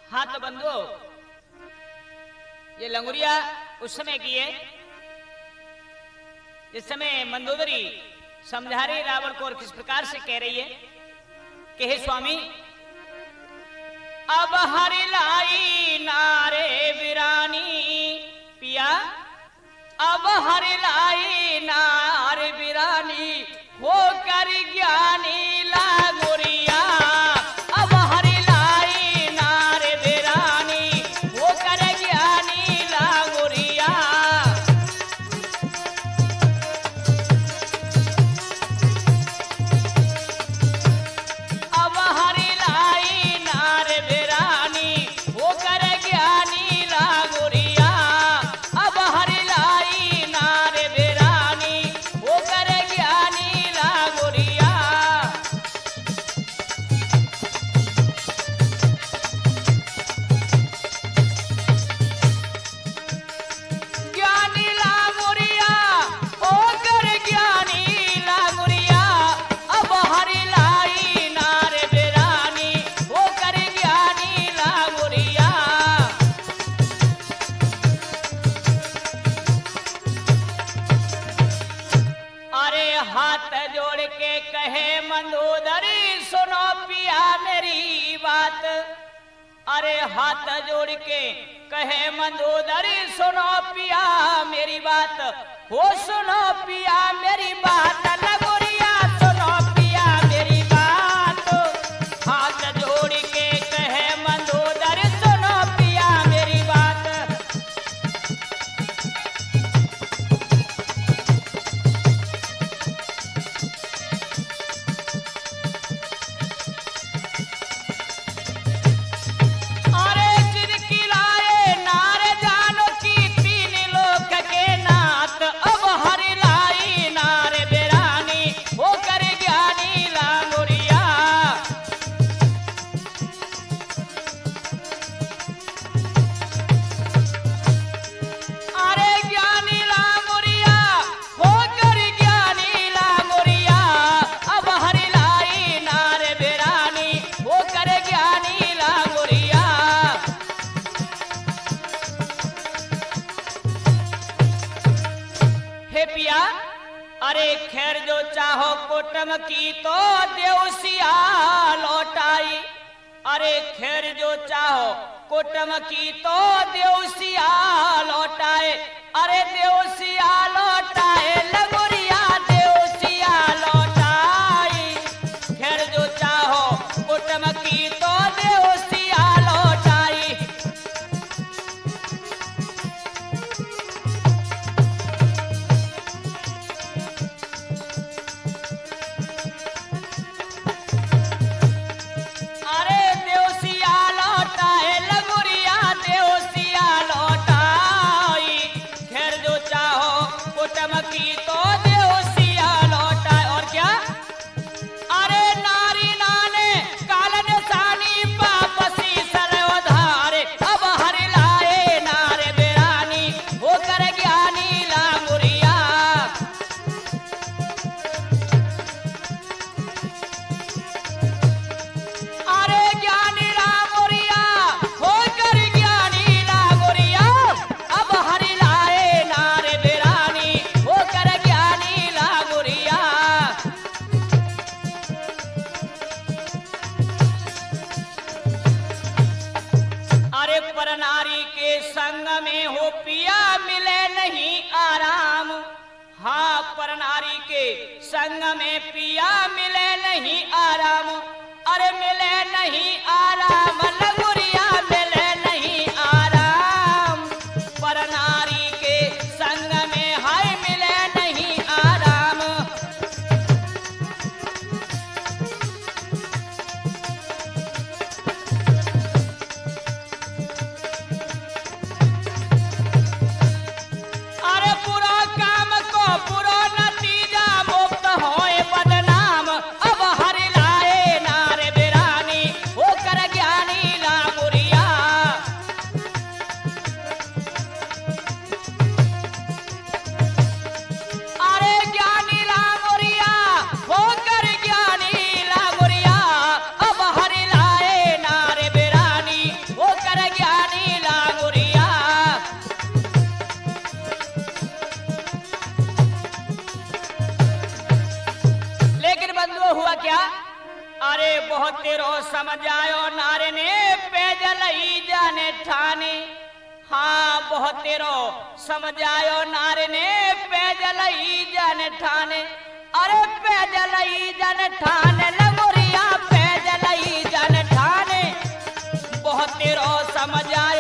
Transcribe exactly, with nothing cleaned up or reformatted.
हाँ तो बंधुओं, ये लंगुरिया उस समय की है जिस समय मंदोदरी समझा रही रावण को और किस प्रकार से कह रही है कि हे स्वामी, अब हरि लाई नारे बिरानी पिया, अब हरि लाई नारे बिरानी हो कर ज्ञानी लागोरिया, अब हरि लाई नारे बिरानी हो कर ज्ञानी लागोरिया। अब हरि लाई नारे बिरानी हो कर ज्ञानी लागोरिया, अब हरि लाई नारे बिरानी हो कर ज्ञानी लागोरिया। ज्ञानी लागोरिया हो कर ज्ञानी लागोरिया, अब हरि लाई नारे बिरानी हो कर ज्ञानी लागोरिया। अरे हाथ जोड़ के कहे मंदोदरी सुनो पिया मेरी बात, अरे हाथ जोड़ के कहे मंदोदरी सुनो पिया मेरी बात, हो सुनो पिया मेरी बात लगोरिया, सुनो पिया मेरी बात। हाथ जोड़ के कहे मंदोदरी सुनो पिया मेरी बात। अरे जिनकी लाए नारे जानो की तीन लोक के नाथ, अब हरि लाई नारे बिरानी हो कर ज्ञानी लागोरिया। अरे ज्ञानी लागोरिया हो कर ज्ञानी लागोरिया, अब हरि लाई नारे बिरानी हो कर ज्ञानी लागोरिया। हे पिया, अरे खैर जो चाहो कुटुम की तो देवसिया लौटाई, अरे खैर जो चाहो कुटुम की तो देवसिया लौटाए, अरे देवसिया लौटाए लगोरिया, देवसिया लौटाई। खैर जो चाहो कुटुम की तो देवसिया लौटाई। अरे देवसिया लौटाए लगोरिया, देवसिया लौटाई। खैर जो चाहो कुटुम की तो देवसिया लौटाए। और क्या? अरे नारी नाने कालन सानी पापसी सर्वधारे, अब हरि लाए नारे बिरानी हो कर ज्ञानी लागोरिया। अरे ज्ञानी लागोरिया हो कर ज्ञानी लागोरिया, अब हरि लाए नारे बिरानी हो कर ज्ञानी लागोरिया। अरे पर नारी के संग में हो पिया मिले नहीं आराम, हाँ पर नारी के संग में पिया मिले नहीं आराम, अरे मिले नहीं आराम लगोरिया, मिले नहीं आराम। पर नारी के संग में हाय मिले नहीं आराम। अरे बुरा काम को बुरा नतीजा मुक्त होए बदनाम, अब हरि लाए नारे बिरानी हो कर ज्ञानी बहुत रो समझायो नारे ने पैदल ही जाने ठाने। हाँ बहुत रो समझायो नारे ने पैदल ही जाने ठाने। अरे पैदल ही जाने ठाने लगोरिया पैदल ही जाने ठाने। बहुत रो समझायो